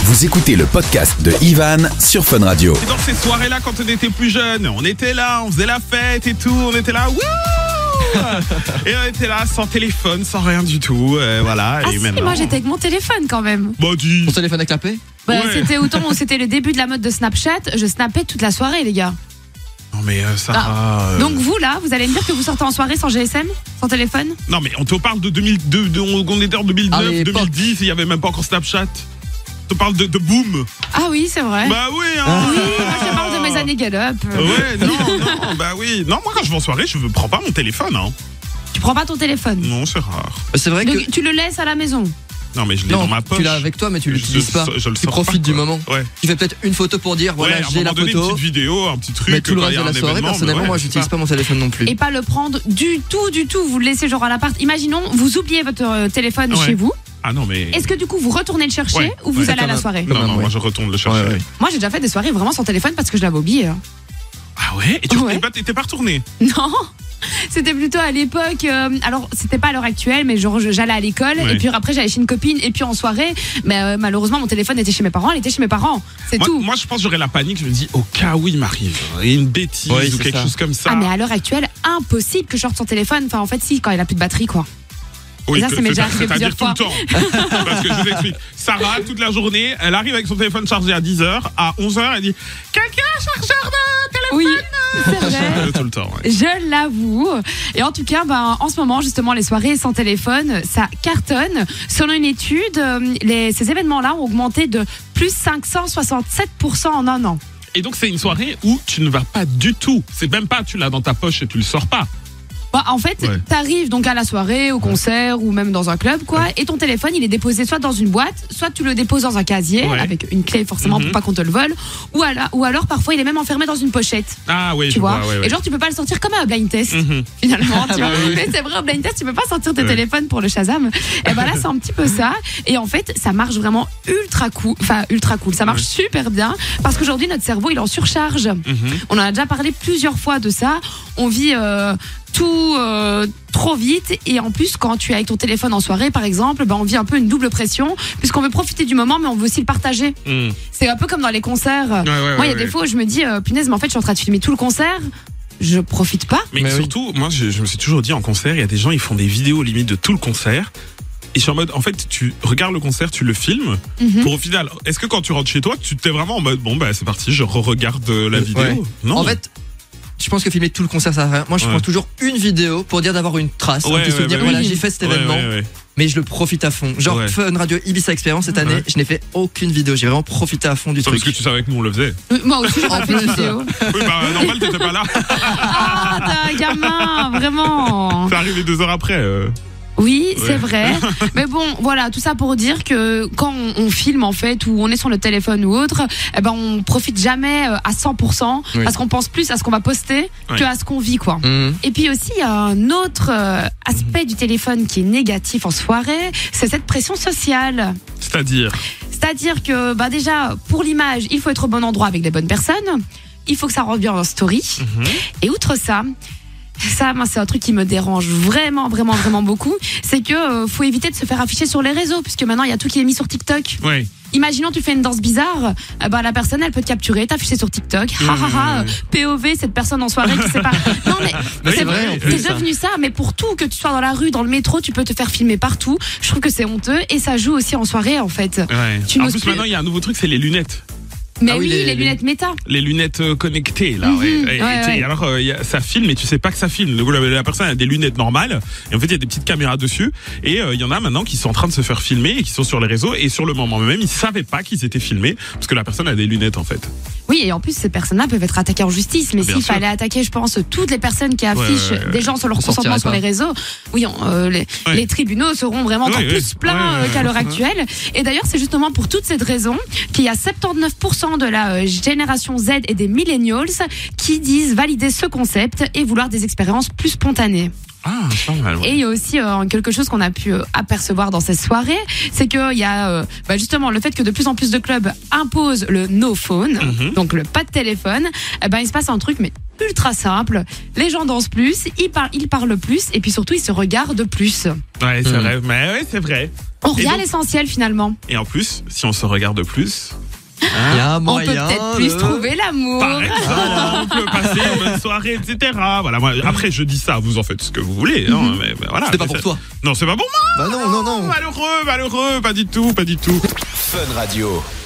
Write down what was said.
Vous écoutez le podcast de Ivan sur Fun Radio. Et dans ces soirées-là, quand on était plus jeune, on était là, on faisait la fête et tout, on était là, wouh. Et on était là sans téléphone, sans rien du tout, voilà. Ah et si, maintenant... moi j'étais avec mon téléphone quand même. Bon, dis... Ton téléphone à clapper? Bah, Ouais. C'était au temps où c'était le début de la mode de Snapchat, je snappais toute la soirée les gars. Non mais Sarah... Donc vous là, vous allez me dire que vous sortez en soirée sans GSM, sans téléphone? Non mais on te parle de 2002, on était en 2009, À l'époque. 2010, il n'y avait même pas encore Snapchat. On te parle de boom. Ah oui, c'est vrai. Bah oui, hein. Oui, moi je parle de mes années Gallup. Ouais, non, bah oui. Non, moi quand je vais en soirée, je ne prends pas mon téléphone, hein. Tu prends pas ton téléphone. Non, c'est rare. C'est vrai que. Donc, tu le laisses à la maison. Non, mais je l'ai Non, dans ma poche. tu l'as avec toi, mais tu Je l'utilises pas. je le Tu sors profites pas, du quoi. moment. Ouais. Tu fais peut-être une photo pour dire voilà, Ouais, à un j'ai moment la donné, une photo. petite vidéo, un petit truc. Mais tout le quand reste il y de a la un soirée, événement, personnellement, mais moi, ouais, j'utilise c'est pas mon téléphone non plus. Et pas le prendre du tout, vous le laissez genre à l'appart. Imaginons, vous oubliez votre téléphone Ouais. chez vous. Ah non, mais. Est-ce que du coup vous retournez le chercher Ouais. ou vous Ouais. allez à la Comme un- soirée? comme Non, non, ouais. moi je retourne le chercher. Ouais, ouais. Moi j'ai déjà fait des soirées vraiment sans téléphone parce que je l'avais oublié. Ah ouais. Et tu Ouais. t'es pas retourné? Non, c'était plutôt à l'époque. Alors, c'était pas à l'heure actuelle, mais genre j'allais à l'école Ouais. et puis après j'allais chez une copine et puis en soirée. Mais malheureusement, mon téléphone était chez mes parents. Elle était chez mes parents. C'est tout. Moi, je pense que j'aurais la panique. Je me dis, au cas où il m'arrive une bêtise Ouais, ou c'est quelque ça. chose comme ça. Ah, mais à l'heure actuelle, impossible que je sorte son téléphone. Enfin, en fait, si, quand il a plus de batterie, quoi. Oui, ça, ça m'est déjà arrivé c'est-à-dire plusieurs tout le temps. Parce que je vous explique. Sarah, toute la journée, elle arrive avec son téléphone chargé à 10h. À 11h, elle dit, quelqu'un a un chargeur de téléphone? Oui, c'est vrai. Tout le temps, ouais. Je l'avoue. Et en tout cas, en ce moment, justement, les soirées sans téléphone, ça cartonne. Selon une étude, ces événements-là ont augmenté de plus 567% en un an. Et donc, c'est une soirée où tu ne vas pas du tout. C'est même pas, tu l'as dans ta poche et tu le sors pas. Bah, en fait, Ouais. t'arrives donc à la soirée, au concert ou même dans un club, quoi, et ton téléphone, il est déposé soit dans une boîte, soit tu le déposes dans un casier, Ouais. avec une clé forcément pour pas qu'on te le vole, ou alors parfois il est même enfermé dans une pochette. Ah oui, Tu je vois, vois. Ouais. et genre tu peux pas le sortir comme un blind test Mhm. finalement, tu vois. Bah oui. Mais c'est vrai, au blind test tu peux pas sortir tes Ouais. téléphones pour le Shazam. Et ben là c'est un petit peu ça. Et en fait ça marche vraiment ultra cool, ça marche super bien parce qu'aujourd'hui notre cerveau il est en surcharge. Mhm. On en a déjà parlé plusieurs fois de ça. On vit tout trop vite et en plus quand tu es avec ton téléphone en soirée par exemple, on vit un peu une double pression puisqu'on veut profiter du moment mais on veut aussi le partager. Mhm. C'est un peu comme dans les concerts. Ouais, Moi il y a ouais. des fois où je me dis punaise mais en fait je suis en train de filmer tout le concert, je profite pas. Mais Mais oui. surtout, moi, je me suis toujours dit en concert, il y a des gens, ils font des vidéos limite de tout le concert. Et je suis en mode, en fait, tu regardes le concert, tu le filmes. Mhm. Pour au final, est-ce que quand tu rentres chez toi, tu t'es vraiment en mode, bon, bah, c'est parti, je regarde la vidéo? Ouais. Non. En fait, je pense que filmer tout le concert, ça sert à rien. Moi, je Ouais. prends toujours une vidéo pour dire d'avoir une trace, un Ouais, petit ouais, souvenir. bah Voilà, oui. j'ai fait cet Ouais, événement, ouais. mais je le profite à fond. Genre, Ouais. Fun Radio Ibiza Experience cette année, Ouais. je n'ai fait aucune vidéo. J'ai vraiment profité à fond du C'est parce truc. que tu savais que nous, on le faisait. Moi aussi j'ai pas fait de plus, vidéo. Oui, bah, normal, t'étais pas là. Ah t'es un gamin, vraiment. C'est arrivé 2 heures après. Oui, Ouais. c'est vrai. Mais bon, voilà, tout ça pour dire que quand on filme en fait ou on est sur le téléphone ou autre, eh ben on profite jamais à 100% Oui. parce qu'on pense plus à ce qu'on va poster Ouais. que à ce qu'on vit quoi. Mhm. Et puis aussi il y a un autre aspect du téléphone qui est négatif en soirée, c'est cette pression sociale. C'est-à-dire. C'est-à-dire que déjà pour l'image, il faut être au bon endroit avec des bonnes personnes. Il faut que ça rentre bien en story. Mhm. Et outre ça, moi, c'est un truc qui me dérange vraiment beaucoup. C'est que faut éviter de se faire afficher sur les réseaux, puisque maintenant il y a tout qui est mis sur TikTok. Ouais. Imaginons tu fais une danse bizarre, la personne elle peut te capturer, t'afficher sur TikTok. POV cette personne en soirée qui sait pas. Non mais Mais c'est vrai, en plus, c'est devenu ça. Mais pour tout, que tu sois dans la rue, dans le métro, tu peux te faire filmer partout. Je trouve que c'est honteux et ça joue aussi en soirée en fait. Ouais. Tu En n'oses plus, plus. maintenant, il y a un nouveau truc, c'est les lunettes. Mais Ah oui, oui, les les lunettes méta. Les lunettes connectées là. Mhm. Ouais. Et, Ouais, tu sais, ouais. alors ça filme et tu sais pas que ça filme. La personne a des lunettes normales et en fait il y a des petites caméras dessus et il y en a maintenant qui sont en train de se faire filmer et qui sont sur les réseaux et sur le moment même ils savaient pas qu'ils étaient filmés parce que la personne a des lunettes en fait. Oui, et en plus, ces personnes-là peuvent être attaquées en justice. Mais Bien s'il sûr. fallait attaquer, je pense, toutes les personnes qui affichent ouais. des gens sur leur On consentement sortirait sur pas. les réseaux, oui, Ouais. les tribunaux seront vraiment encore Ouais, plus ouais. pleins Ouais, qu'à l'heure ouais. actuelle. Et d'ailleurs, c'est justement pour toute cette raison qu'il y a 79% de la génération Z et des millennials qui disent valider ce concept et vouloir des expériences plus spontanées. Ah, c'est pas mal. Ouais. Et il y a aussi quelque chose qu'on a pu apercevoir dans ces soirées, c'est qu'il y a justement le fait que de plus en plus de clubs imposent le no phone, Mhm. donc le pas de téléphone. Il se passe un truc mais ultra simple. Les gens dansent plus, ils parlent plus et puis surtout ils se regardent plus. Ouais, c'est vrai. Mais ouais, c'est vrai. On Et revient à donc- l'essentiel finalement. Et en plus, si on se regarde plus, Il y a un On peut moyen. peut-être plus trouver l'amour. par exemple, passer une bonne soirée, etc. Voilà, moi, après, je dis ça, vous en faites ce que vous voulez. Hein, mais voilà. C'était pas pour toi. Non, c'est pas pour moi. Bah non. Malheureux, pas du tout. Fun Radio.